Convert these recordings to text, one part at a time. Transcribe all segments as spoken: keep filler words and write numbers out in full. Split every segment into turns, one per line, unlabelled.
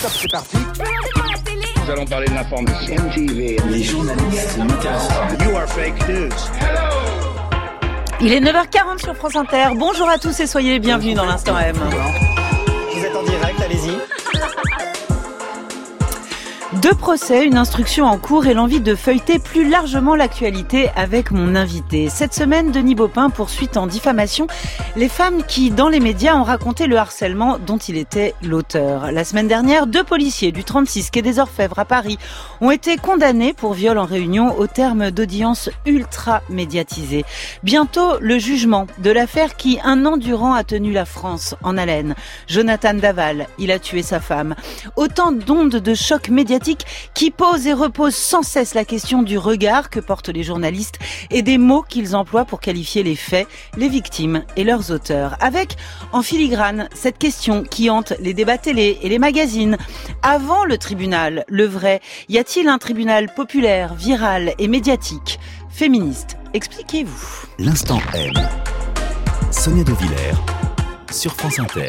Top, c'est parti.
Nous allons parler de l'information.
M T V. Les journalistes m'intéressent.
You are fake news. Hello.
Il est neuf heures quarante sur France Inter. Bonjour à tous et soyez les bienvenus dans l'Instant M.
Vous êtes en direct, allez-y.
Deux procès, une instruction en cours et l'envie de feuilleter plus largement l'actualité avec mon invité. Cette semaine, Denis Baupin poursuit en diffamation les femmes qui, dans les médias, ont raconté le harcèlement dont il était l'auteur. La semaine dernière, deux policiers du trente-six quai des Orfèvres à Paris ont été condamnés pour viol en réunion au terme d'audiences ultra médiatisées. Bientôt, le jugement de l'affaire qui, un an durant, a tenu la France en haleine. Jonathan Daval, il a tué sa femme. Autant d'ondes de choc médiatique qui posent et reposent sans cesse la question du regard que portent les journalistes et des mots qu'ils emploient pour qualifier les faits, les victimes et leurs auteurs. Avec, en filigrane, cette question qui hante les débats télé et les magazines. Avant le tribunal, le vrai, y a-t-il un tribunal populaire, viral et médiatique ? Féministe, expliquez-vous.
L'Instant M. Sonia De Villers sur France Inter.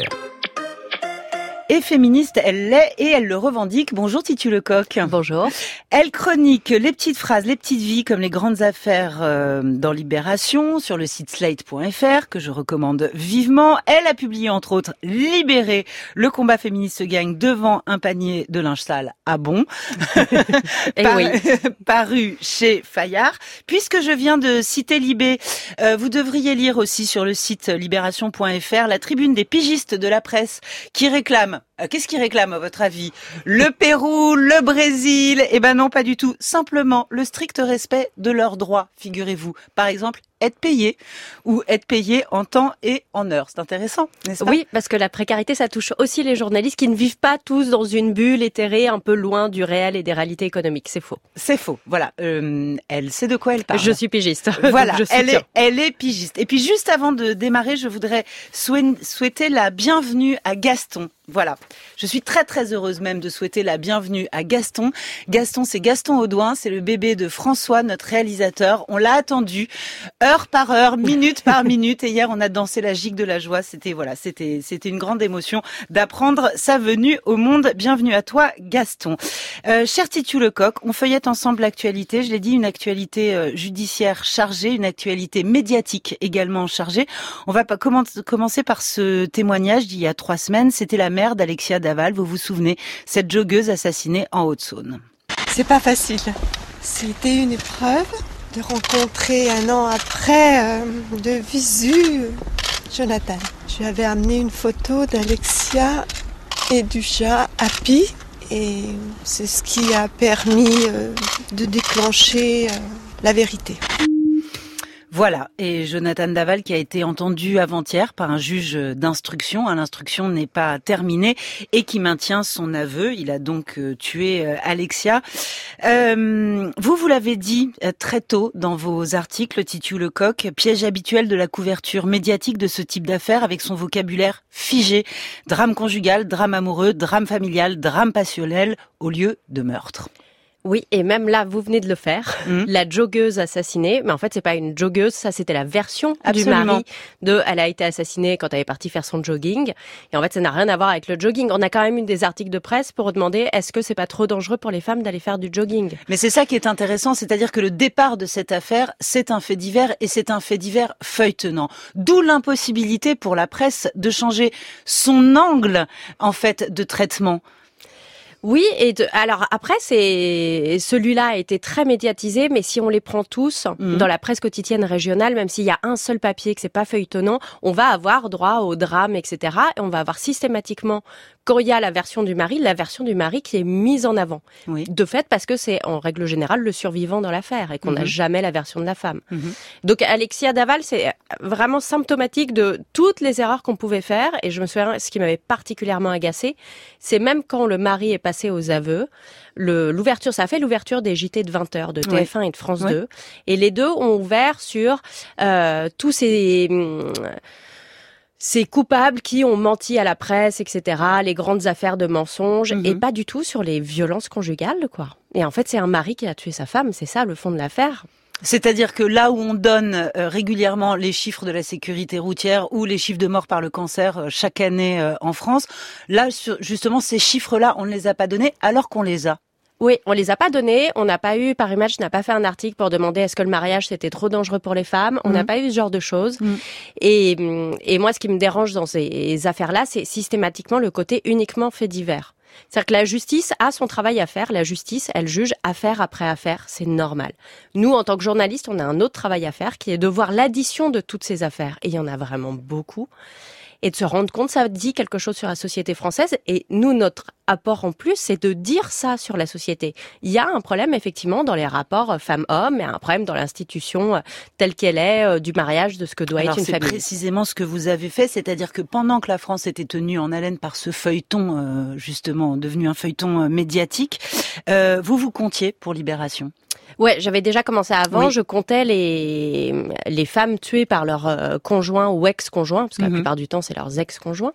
Et féministe, elle l'est et elle le revendique. Bonjour Titu Lecoq.
Bonjour.
Elle chronique les petites phrases, les petites vies comme les grandes affaires euh, dans Libération sur le site slate point f r que je recommande vivement. Elle a publié entre autres Libéré, le combat féministe se gagne devant un panier de linge sale à bon.
Et
Par,
oui.
Paru chez Fayard. Puisque je viens de citer Libé, euh, vous devriez lire aussi sur le site libération point f r la tribune des pigistes de la presse qui réclament. Qu'est-ce qu'ils réclament à votre avis ? Le Pérou, le Brésil ? Eh ben non, pas du tout. Simplement le strict respect de leurs droits, figurez-vous. Par exemple, être payé ou être payé en temps et en heure. C'est intéressant, n'est-ce pas ?
Oui, parce que la précarité, ça touche aussi les journalistes qui ne vivent pas tous dans une bulle éthérée un peu loin du réel et des réalités économiques. C'est faux.
C'est faux. Voilà. Euh, elle sait de quoi elle parle.
Je suis pigiste.
Voilà.
Je
elle
soutiens.
est, elle est pigiste. Et puis juste avant de démarrer, je voudrais souhaiter, souhaiter la bienvenue à Gaston. Voilà. Je suis très très heureuse même de souhaiter la bienvenue à Gaston. Gaston, c'est Gaston Audouin, c'est le bébé de François, notre réalisateur. On l'a attendu heure par heure, minute par minute. Et hier, on a dansé la gigue de la joie. C'était voilà, c'était c'était une grande émotion d'apprendre sa venue au monde. Bienvenue à toi, Gaston. Euh, cher Titu Lecoq, on feuillette ensemble l'actualité. Je l'ai dit, une actualité euh, judiciaire chargée, une actualité médiatique également chargée. On va pas commencer commencer par ce témoignage d'il y a trois semaines. C'était la mère d'Alexia Daval, vous vous souvenez, cette joggeuse assassinée en Haute-Saône.
C'est pas facile. C'était une épreuve de rencontrer un an après, euh, de visu, Jonathan. Je lui avais amené une photo d'Alexia et du chat Happy et c'est ce qui a permis euh, de déclencher euh, la vérité.
Voilà, et Jonathan Daval qui a été entendu avant-hier par un juge d'instruction. L'instruction n'est pas terminée et qui maintient son aveu. Il a donc euh, tué euh, Alexia. Euh, vous, vous l'avez dit euh, très tôt dans vos articles, Titu Lecoq, piège habituel de la couverture médiatique de ce type d'affaires avec son vocabulaire figé. Drame conjugal, drame amoureux, drame familial, drame passionnel au lieu de meurtre.
Oui, et même là, vous venez de le faire. Mmh. La joggeuse assassinée, mais en fait, c'est pas une joggeuse, ça c'était la version Absolument. du mari de « elle a été assassinée quand elle est partie faire son jogging ». Et en fait, ça n'a rien à voir avec le jogging. On a quand même eu des articles de presse pour demander est-ce que c'est pas trop dangereux pour les femmes d'aller faire du jogging.
Mais c'est ça qui est intéressant, c'est-à-dire que le départ de cette affaire, c'est un fait divers et c'est un fait divers feuilletonnant. D'où l'impossibilité pour la presse de changer son angle, en fait, de traitement.
Oui, et de, alors après, c'est celui-là a été très médiatisé, mais si on les prend tous mmh. dans la presse quotidienne régionale, même s'il y a un seul papier, que c'est pas feuilletonnant, on va avoir droit au drame, et cetera. Et on va avoir systématiquement, quand il y a la version du mari, la version du mari qui est mise en avant. Oui. De fait, parce que c'est en règle générale le survivant dans l'affaire et qu'on n'a mmh. jamais la version de la femme. Mmh. Donc Alexia Daval, c'est vraiment symptomatique de toutes les erreurs qu'on pouvait faire. Et je me souviens, ce qui m'avait particulièrement agacée, c'est même quand le mari est passé aux aveux, le, l'ouverture, ça a fait l'ouverture des J T de vingt heures de T F un oui. et de France oui. deux. Et les deux ont ouvert sur euh, tous ces... Hum, ces coupables qui ont menti à la presse, et cetera, les grandes affaires de mensonges, mmh. et pas du tout sur les violences conjugales, quoi. Et en fait, c'est un mari qui a tué sa femme, c'est ça le fond de l'affaire.
C'est-à-dire que là où on donne euh, régulièrement les chiffres de la sécurité routière ou les chiffres de morts par le cancer euh, chaque année euh, en France, là, sur, justement, ces chiffres-là, on ne les a pas donnés alors qu'on les a.
Oui, on les a pas donnés. On n'a pas eu, Paris Match n'a pas fait un article pour demander est-ce que le mariage c'était trop dangereux pour les femmes. On n'a mmh. pas eu ce genre de choses. Mmh. Et, et moi, ce qui me dérange dans ces affaires-là, c'est systématiquement le côté uniquement fait divers. C'est-à-dire que la justice a son travail à faire. La justice, elle juge affaire après affaire. C'est normal. Nous, en tant que journalistes, on a un autre travail à faire qui est de voir l'addition de toutes ces affaires. Et il y en a vraiment beaucoup. Et de se rendre compte, ça dit quelque chose sur la société française. Et nous, notre apport en plus, c'est de dire ça sur la société. Il y a un problème, effectivement, dans les rapports femmes-hommes, et un problème dans l'institution telle qu'elle est, du mariage, de ce que doit
Alors,
être une
c'est
famille.
C'est précisément ce que vous avez fait, c'est-à-dire que pendant que la France était tenue en haleine par ce feuilleton, euh, justement, devenu un feuilleton euh, médiatique, euh, vous vous comptiez pour Libération.
Ouais, j'avais déjà commencé avant.
Oui.
Je comptais les les femmes tuées par leurs euh, conjoints ou ex-conjoints, parce que mm-hmm. la plupart du temps c'est leurs ex-conjoints.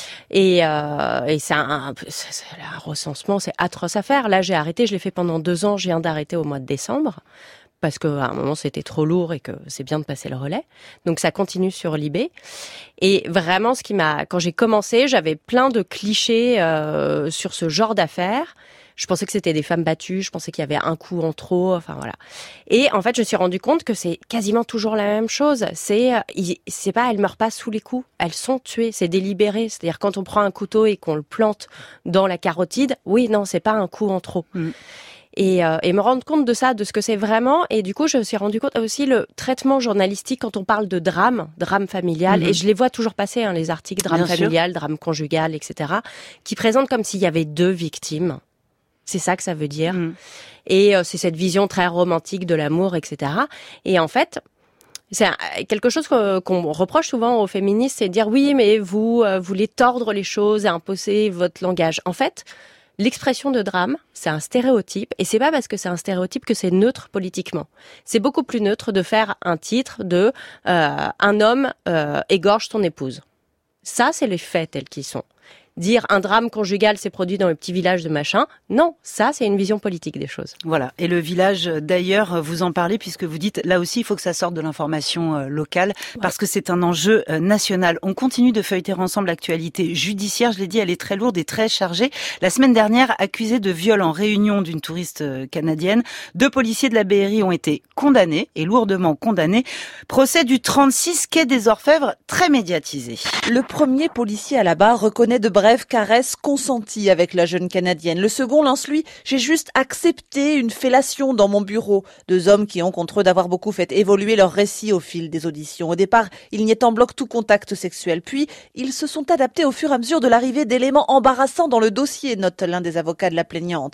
Et euh, et c'est un, c'est, c'est un recensement, c'est atroce à faire. Là, j'ai arrêté, je l'ai fait pendant deux ans. Je viens d'arrêter au mois de décembre parce que à un moment c'était trop lourd et que c'est bien de passer le relais. Donc ça continue sur Libé. Et vraiment, ce qui m'a, quand j'ai commencé, j'avais plein de clichés euh, sur ce genre d'affaires. Je pensais que c'était des femmes battues, je pensais qu'il y avait un coup en trop, enfin voilà. Et en fait, je me suis rendu compte que c'est quasiment toujours la même chose. C'est, c'est pas, elles meurent pas sous les coups, elles sont tuées, c'est délibéré. C'est-à-dire quand on prend un couteau et qu'on le plante dans la carotide, oui, non, c'est pas un coup en trop. Mmh. Et, euh, et me rendre compte de ça, de ce que c'est vraiment. Et du coup, je me suis rendu compte aussi le traitement journalistique quand on parle de drame, drame familial. Mmh. Et je les vois toujours passer, hein, les articles drame Bien familial, sûr. drame conjugal, et cetera, qui présentent comme s'il y avait deux victimes. C'est ça que ça veut dire. Mmh. Et euh, c'est cette vision très romantique de l'amour, et cetera. Et en fait, c'est un, quelque chose qu'on, qu'on reproche souvent aux féministes, c'est de dire oui, mais vous euh, voulez tordre les choses et imposer votre langage. En fait, l'expression de drame, c'est un stéréotype, et c'est pas parce que c'est un stéréotype que c'est neutre politiquement. C'est beaucoup plus neutre de faire un titre de euh, un homme euh, égorge son épouse. Ça, c'est les faits tels qu'ils sont. Dire un drame conjugal s'est produit dans le petit village de machin, non, ça c'est une vision politique des choses.
Voilà, et le village d'ailleurs, vous en parlez puisque vous dites là aussi il faut que ça sorte de l'information euh, locale ouais. parce que c'est un enjeu euh, national. On continue de feuilleter ensemble l'actualité judiciaire, je l'ai dit, elle est très lourde et très chargée. La semaine dernière, accusés de viol en Réunion d'une touriste euh, canadienne, deux policiers de la B R I ont été condamnés et lourdement condamnés. Procès du trente-six quai des Orfèvres, très médiatisé.
Le premier policier à la barre reconnaît de brèves caresses consenties avec la jeune Canadienne. Le second lance lui « J'ai juste accepté une fellation dans mon bureau ». Deux hommes qui ont contre eux d'avoir beaucoup fait évoluer leur récit au fil des auditions. Au départ, ils niaient en bloc tout contact sexuel. Puis, ils se sont adaptés au fur et à mesure de l'arrivée d'éléments embarrassants dans le dossier, note l'un des avocats de la plaignante.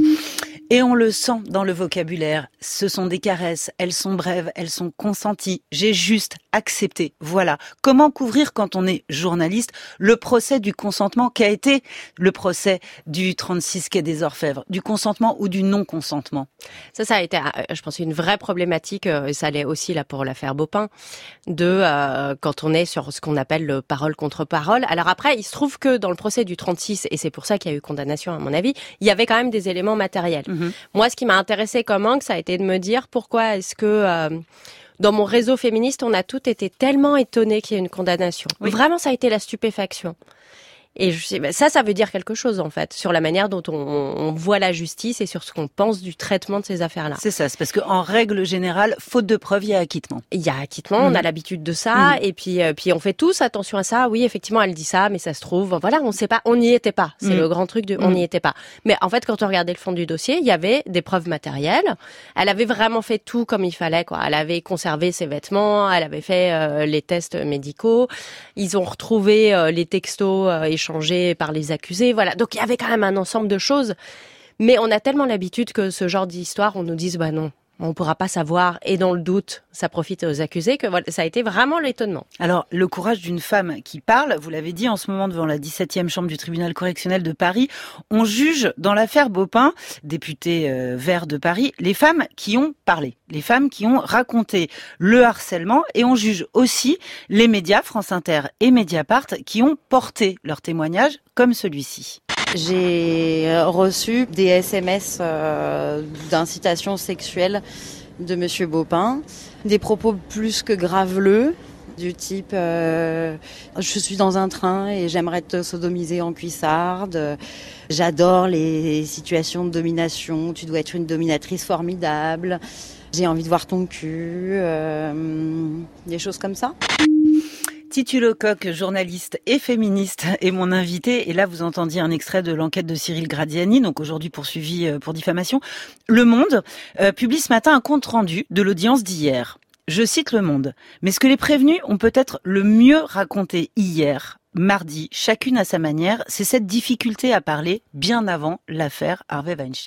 Et on le sent dans le vocabulaire. Ce sont des caresses, elles sont brèves, elles sont consenties. J'ai juste accepté. Voilà. Comment couvrir quand on est journaliste le procès du consentement qu'a été le procès du trente-six quai des Orfèvres, du consentement ou du non-consentement?
Ça, ça a été, je pense, une vraie problématique, et ça l'est aussi là pour l'affaire Beaupin, de euh, quand on est sur ce qu'on appelle le parole contre parole. Alors après, il se trouve que dans le procès du trente-six, et c'est pour ça qu'il y a eu condamnation à mon avis, il y avait quand même des éléments matériels. Mmh. Moi, ce qui m'a intéressé comme angle, ça a été de me dire pourquoi est-ce que euh, dans mon réseau féministe, on a toutes été tellement étonnés qu'il y ait une condamnation. Oui. Vraiment, ça a été la stupéfaction. Et je sais, ça, ça veut dire quelque chose, en fait, sur la manière dont on, on voit la justice et sur ce qu'on pense du traitement de ces affaires-là.
C'est ça, c'est parce qu'en règle générale, faute de preuves, il y a acquittement.
Il y a acquittement, mmh. on a l'habitude de ça, mmh. et puis, euh, puis on fait tous attention à ça. Oui, effectivement, elle dit ça, mais ça se trouve, voilà, on sait pas, on n'y était pas. C'est mmh. le grand truc de, on n'y mmh. était pas. Mais en fait, quand on regardait le fond du dossier, il y avait des preuves matérielles. Elle avait vraiment fait tout comme il fallait, quoi. Elle avait conservé ses vêtements, elle avait fait euh, les tests médicaux. Ils ont retrouvé euh, les textos euh, échangés par les accusés, voilà. Donc il y avait quand même un ensemble de choses, mais on a tellement l'habitude que ce genre d'histoire, on nous dise bah non, on pourra pas savoir, et dans le doute, ça profite aux accusés, que voilà, ça a été vraiment l'étonnement.
Alors, le courage d'une femme qui parle, vous l'avez dit en ce moment devant la dix-septième chambre du tribunal correctionnel de Paris, on juge dans l'affaire Beaupin, député euh, vert de Paris, les femmes qui ont parlé, les femmes qui ont raconté le harcèlement, et on juge aussi les médias, France Inter et Mediapart, qui ont porté leur témoignage comme celui-ci.
J'ai reçu des S M S euh, d'incitation sexuelle de Monsieur Baupin. Des propos plus que graveleux, du type euh, « je suis dans un train et j'aimerais te sodomiser en cuissarde ». J'adore les situations de domination, tu dois être une dominatrice formidable. J'ai envie de voir ton cul, euh, des choses comme ça.
Titu Lecoq, journaliste et féministe, est mon invité. Et là, vous entendiez un extrait de l'enquête de Cyril Gradiani, donc aujourd'hui poursuivi pour diffamation. Le Monde euh, publie ce matin un compte-rendu de l'audience d'hier. Je cite Le Monde. « Mais ce que les prévenus ont peut-être le mieux raconté hier, mardi, chacune à sa manière, c'est cette difficulté à parler bien avant l'affaire Harvey Weinstein. »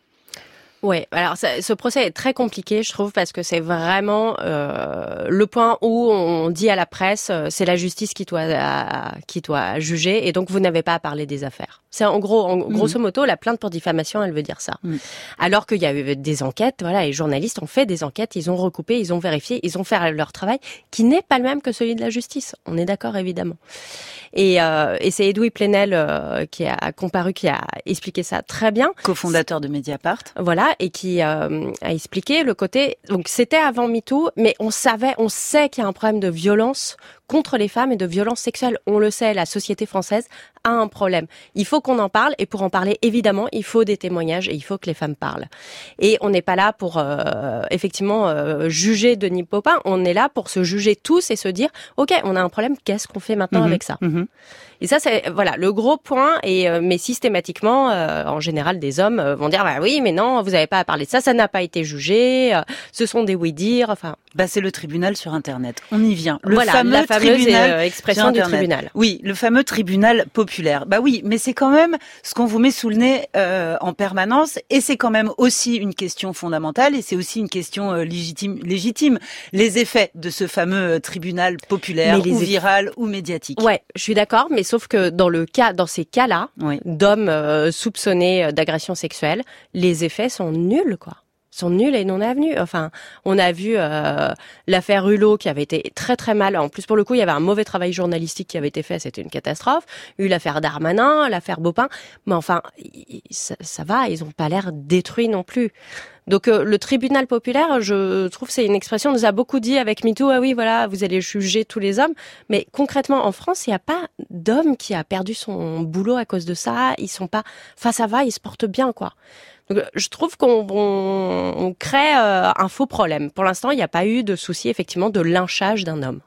Ouais, alors ça, ce procès est très compliqué, je trouve, parce que c'est vraiment euh, le point où on dit à la presse, euh, c'est la justice qui doit à, qui doit juger, et donc vous n'avez pas à parler des affaires. C'est en gros, en, grosso modo, la plainte pour diffamation, elle veut dire ça. Mmh. Alors qu'il y a eu des enquêtes, voilà, les journalistes ont fait des enquêtes, ils ont recoupé, ils ont vérifié, ils ont fait leur travail, qui n'est pas le même que celui de la justice. On est d'accord, évidemment. Et, euh, et c'est Edoui Plenel euh, qui a comparu, qui a expliqué ça très bien.
Cofondateur de Mediapart.
Voilà, et qui euh, a expliqué le côté. Donc c'était avant MeToo, mais on savait, on sait qu'il y a un problème de violence contre les femmes et de violence sexuelle. On le sait, la société française a un problème. Il faut qu'on en parle, et pour en parler, évidemment, il faut des témoignages et il faut que les femmes parlent. Et on n'est pas là pour euh, effectivement euh, juger Denis Baupin. On est là pour se juger tous et se dire, ok, on a un problème. Qu'est-ce qu'on fait maintenant mmh, avec ça mmh. Et ça, c'est voilà le gros point. Et euh, mais systématiquement, euh, en général, des hommes euh, vont dire, bah oui, mais non, vous n'avez pas à parler de ça. Ça n'a pas été jugé. Euh, ce sont des oui-dire. Enfin,
bah c'est le tribunal sur Internet. On y vient. Le
voilà,
fameux
la fameuse
tribunal
euh, expression du tribunal.
Oui, le fameux tribunal populaire. Bah oui, mais c'est quand même ce qu'on vous met sous le nez euh, en permanence, et c'est quand même aussi une question fondamentale, et c'est aussi une question euh, légitime. Légitime. Les effets de ce fameux tribunal populaire, ou effets... viral, ou médiatique.
Ouais, je suis d'accord, mais sauf que dans le cas, dans ces cas-là, oui. d'hommes euh, soupçonnés d'agression sexuelle, les effets sont nuls, quoi. sont nuls et non avenus. Enfin, on a vu euh, l'affaire Hulot qui avait été très très mal. En plus, pour le coup, il y avait un mauvais travail journalistique qui avait été fait. C'était une catastrophe. Eu l'affaire Darmanin, l'affaire Baupin. Mais enfin, ça, ça va. Ils ont pas l'air détruits non plus. Donc euh, le tribunal populaire, je trouve, c'est une expression. On nous a beaucoup dit avec MeToo. Ah oui, voilà, vous allez juger tous les hommes. Mais concrètement, en France, il n'y a pas d'homme qui a perdu son boulot à cause de ça. Ils sont pas. Enfin, ça va. Ils se portent bien, quoi. Donc, je trouve qu'on on, on crée euh, un faux problème. Pour l'instant, il n'y a pas eu de souci, effectivement, de lynchage d'un homme.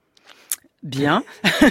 Bien.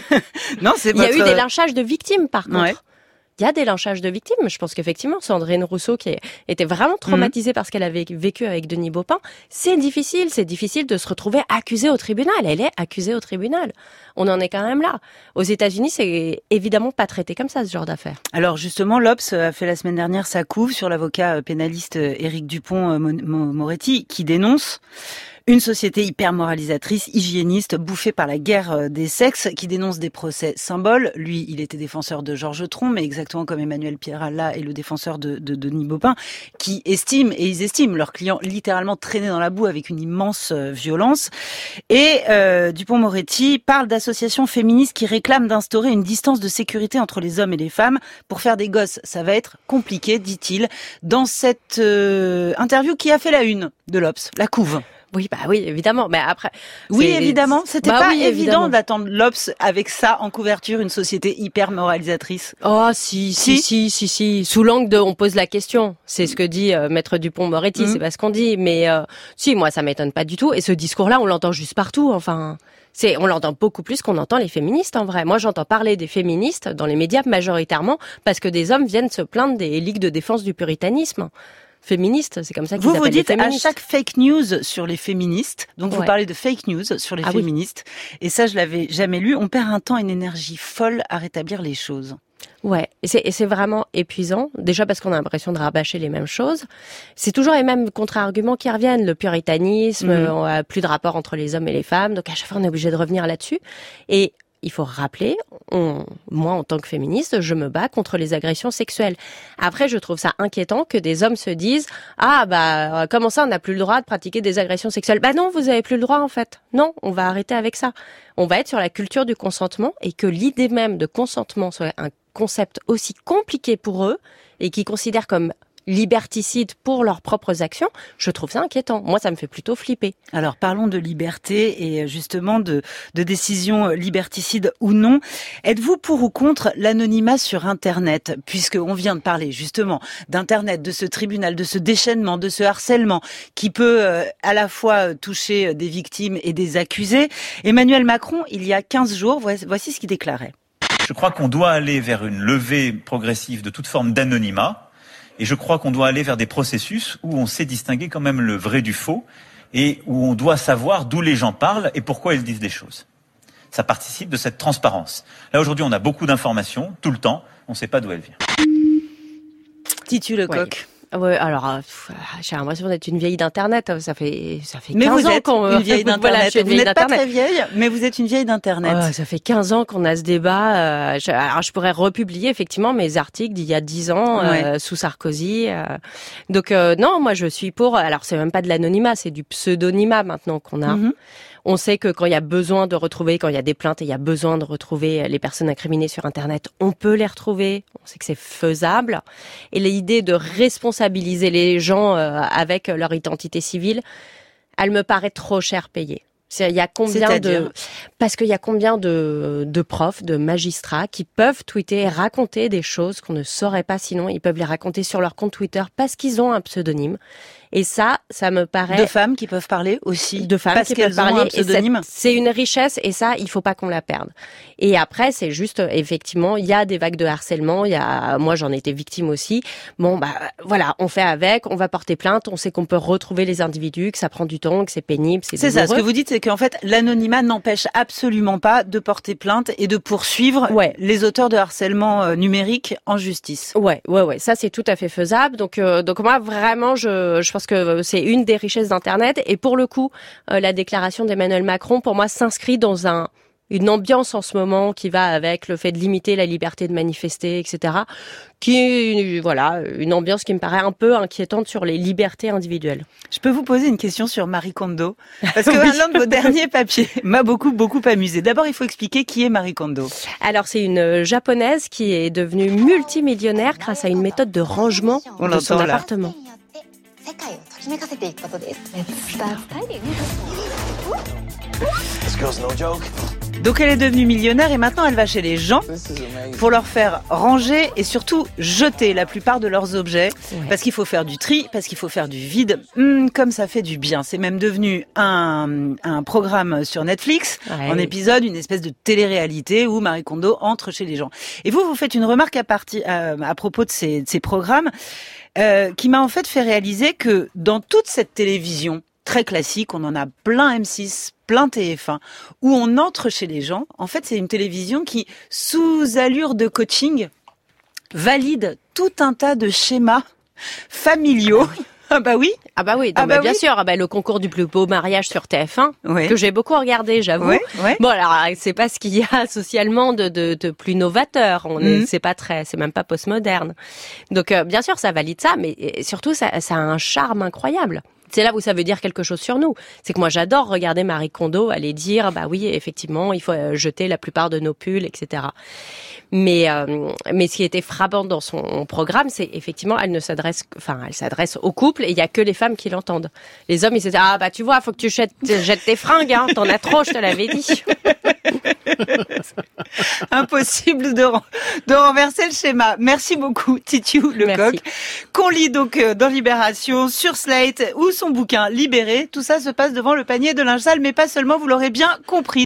Non, c'est
Il y
votre...
a eu des lynchages de victimes, par contre.
Ouais.
Il y a des lynchages de victimes. Je pense qu'effectivement, Sandrine Rousseau, qui était vraiment traumatisée mmh. par ce qu'elle avait vécu avec Denis Baupin, c'est difficile. C'est difficile de se retrouver accusée au tribunal. Elle est accusée au tribunal. On en est quand même là. Aux États-Unis, c'est évidemment pas traité comme ça, ce genre d'affaires.
Alors justement, l'Obs a fait la semaine dernière sa couve sur l'avocat pénaliste Éric Dupond-Moretti, qui dénonce une société hyper moralisatrice, hygiéniste, bouffée par la guerre des sexes, qui dénonce des procès symboles. Lui, il était défenseur de Georges Tron, mais exactement comme Emmanuel Pierralla est le défenseur de, de, de Denis Baupin, qui estiment, et ils estiment, leurs clients littéralement traînés dans la boue avec une immense violence. Et euh, Dupond-Moretti parle d'associations féministes qui réclament d'instaurer une distance de sécurité entre les hommes et les femmes. Pour faire des gosses, ça va être compliqué, dit-il, dans cette euh, interview qui a fait la une de l'Obs, la couve.
Oui, bah oui, évidemment. Mais après,
oui, évidemment. C'était
bah
pas
oui,
évident
évidemment.
d'attendre l'Obs avec ça en couverture, une société hyper moralisatrice.
Oh, si, si, si, si, si. Sous l'angle de, on pose la question. C'est ce que dit euh, Maître Dupond-Moretti. Mmh. C'est pas ce qu'on dit. Mais euh, si, moi, ça m'étonne pas du tout. Et ce discours-là, on l'entend juste partout. Enfin, c'est, on l'entend beaucoup plus qu'on entend les féministes, en vrai. Moi, j'entends parler des féministes dans les médias majoritairement parce que des hommes viennent se plaindre des ligues de défense du puritanisme. Féministes, c'est comme ça qu'ils
vous
appellent
vous dites
les féministes.
À chaque fake news sur les féministes, donc vous
ouais.
parlez de fake news sur les
ah
féministes,
oui.
et ça je l'avais jamais lu, on perd un temps et une énergie folle à rétablir les choses.
Ouais, et c'est, et c'est vraiment épuisant. Déjà parce qu'on a l'impression de rabâcher les mêmes choses. C'est toujours les mêmes contre-arguments qui reviennent. Le puritanisme, mmh. on a plus de rapport entre les hommes et les femmes, donc à chaque fois on est obligé de revenir là-dessus. Et il faut rappeler, on, moi en tant que féministe, je me bats contre les agressions sexuelles. Après, je trouve ça inquiétant que des hommes se disent « Ah bah comment ça, on n'a plus le droit de pratiquer des agressions sexuelles ?» Bah non, vous avez plus le droit en fait. Non, on va arrêter avec ça. On va être sur la culture du consentement, et que l'idée même de consentement soit un concept aussi compliqué pour eux et qu'ils considèrent comme liberticides pour leurs propres actions, je trouve ça inquiétant. Moi, ça me fait plutôt flipper.
Alors, parlons de liberté et justement de, de décisions liberticides ou non. Êtes-vous pour ou contre l'anonymat sur Internet? Puisqu'on vient de parler justement d'Internet, de ce tribunal, de ce déchaînement, de ce harcèlement qui peut euh, à la fois toucher des victimes et des accusés. Emmanuel Macron, il y a quinze jours, voici, voici ce qu'il déclarait.
Je crois qu'on doit aller vers une levée progressive de toute forme d'anonymat. Et je crois qu'on doit aller vers des processus où on sait distinguer quand même le vrai du faux et où on doit savoir d'où les gens parlent et pourquoi ils disent des choses. Ça participe de cette transparence. Là, aujourd'hui, on a beaucoup d'informations, tout le temps, on ne sait pas d'où elles viennent.
Titu Lecoq.
Ouais, alors euh, j'ai l'impression d'être une vieille d'Internet. Ça fait ça fait
mais
quinze
vous
ans
êtes
qu'on
une vieille d'Internet.
Voilà, je
vous n'êtes pas très vieille, mais vous êtes une vieille d'Internet.
Oh, ça fait quinze ans qu'on a ce débat. Euh, je, alors je pourrais republier effectivement mes articles d'il y a dix ans euh, ouais. sous Sarkozy. Euh. Donc euh, non, moi je suis pour. Alors c'est même pas de l'anonymat, c'est du pseudonymat maintenant qu'on a. Mm-hmm. On sait que quand il y a besoin de retrouver, quand il y a des plaintes et il y a besoin de retrouver les personnes incriminées sur Internet, on peut les retrouver. On sait que c'est faisable. Et l'idée de responsabiliser les gens euh, avec leur identité civile, elle me paraît trop cher payée. Il y a combien de parce qu'il y a combien de de profs, de magistrats qui peuvent tweeter et raconter des choses qu'on ne saurait pas sinon. Ils peuvent les raconter sur leur compte Twitter parce qu'ils ont un pseudonyme. Et ça, ça me paraît...
De femmes qui peuvent parler aussi.
De femmes
parce
qui
peuvent
peuvent parler.
Ont un pseudonyme.
C'est une richesse et ça, il faut pas qu'on la perde. Et après, c'est juste, effectivement, il y a des vagues de harcèlement. Il y a, moi, j'en ai été victime aussi. Bon, bah, voilà, on fait avec, on va porter plainte, on sait qu'on peut retrouver les individus, que ça prend du temps, que c'est pénible, c'est douloureux.
C'est ça, ce que vous dites, c'est qu'en fait, l'anonymat n'empêche absolument pas de porter plainte et de poursuivre ouais. les auteurs de harcèlement euh, numérique en justice.
Ouais, ouais, ouais, ça c'est tout à fait faisable. Donc, euh, donc moi, vraiment, je, je pense que c'est une des richesses d'Internet. Et pour le coup, euh, la déclaration d'Emmanuel Macron, pour moi, s'inscrit dans un une ambiance en ce moment qui va avec le fait de limiter la liberté de manifester, et cetera, qui est, voilà, une ambiance qui me paraît un peu inquiétante sur les libertés individuelles.
Je peux vous poser une question sur Marie Kondo? Parce que oui. l'un de vos derniers papiers m'a beaucoup, beaucoup amusé. D'abord, il faut expliquer qui est Marie Kondo.
Alors, c'est une japonaise qui est devenue multimillionnaire grâce à une méthode de rangement
On
de son
là.
appartement.
Donc elle est devenue millionnaire et maintenant elle va chez les gens pour leur faire ranger et surtout jeter la plupart de leurs objets ouais. parce qu'il faut faire du tri, parce qu'il faut faire du vide. Hum, comme ça fait du bien. C'est même devenu un, un programme sur Netflix, ouais. en épisode, une espèce de télé-réalité où Marie Kondo entre chez les gens. Et vous, vous faites une remarque à, partir, à, à propos de ces, de ces programmes euh, qui m'a en fait fait réaliser que dans toute cette télévision très classique, on en a plein M six, plein T F un, où on entre chez les gens. En fait, c'est une télévision qui, sous allure de coaching, valide tout un tas de schémas familiaux. Ah bah oui.
Ah bah oui, non,
ah bah
bah bien
oui.
sûr. Ah bah le concours du plus beau mariage sur T F un
oui.
que j'ai beaucoup regardé, j'avoue.
Oui, oui.
Bon alors c'est pas ce qu'il y a socialement de de, de plus novateur. On est, mm. c'est pas très, c'est même pas postmoderne. Donc euh, bien sûr ça valide ça, mais surtout ça, ça a un charme incroyable. C'est là où ça veut dire quelque chose sur nous. C'est que moi, j'adore regarder Marie Kondo aller dire, bah oui, effectivement, il faut jeter la plupart de nos pulls, et cetera. Mais, euh, mais ce qui était frappant dans son programme, c'est effectivement, elle ne s'adresse, enfin, elle s'adresse au couple et il y a que les femmes qui l'entendent. Les hommes, ils se disent, ah bah tu vois, faut que tu jettes, jettes tes fringues, hein, t'en as trop, je te l'avais dit.
Impossible de, de renverser le schéma. Merci beaucoup, Titu Lecoq. Qu'on lit donc dans Libération, sur Slate ou son bouquin Libéré. Tout ça se passe devant le panier de linge sale, mais pas seulement, vous l'aurez bien compris.